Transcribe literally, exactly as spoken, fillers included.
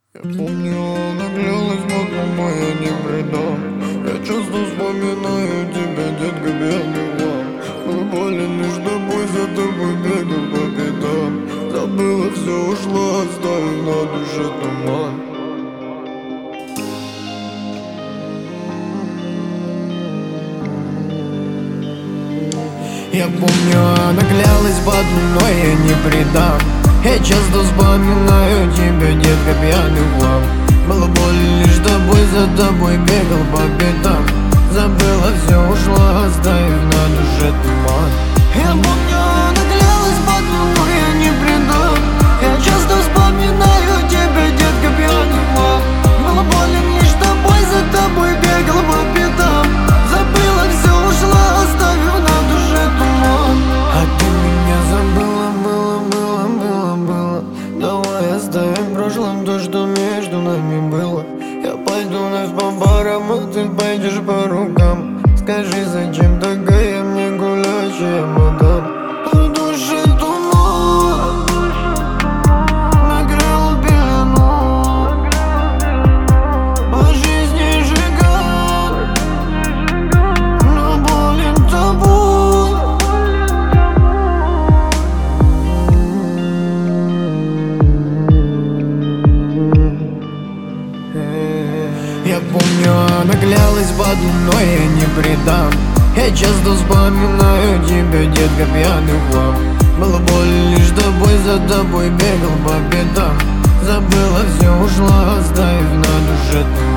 Я помню, она клялась, мама, я не предам. Я часто вспоминаю тебя, детка, белый вам. Мы были лишь тобой, за тобой бегал по пятам. Забыла, все ушла, оставив на душе туман. Я помню, она клялась под луной, я не предам. Я часто вспоминаю тебя, детка, пьяный хлам. Было больно лишь тобой, за тобой бегал по пятам. Забыла, все ушла, оставив на душе туман. Я помню, она клялась под луной, я не предам. Я часто вспоминаю тебя, детка, пьяный хлам. Было больно лишь тобой, за тобой бегал по пятам. Забыла, все ушла, оставив на душе туман. А ты меня забыла, было, было, было, было. Давай оставим в прошлом то, что между нами было. Я пойду вновь по барам, а ты пойдешь по рукам. Скажи, зачем такая мне гулящая мадам? В душе туман накрыл пелену, по жизни сжигал, но болен тобой. Я помню, она клялась под луной, я не предам. Я часто вспоминаю тебя, детка, пьяный хлам. Было больно лишь тобой, за тобой бегал по пятам. Забыла, все ушла, оставив на душе туман.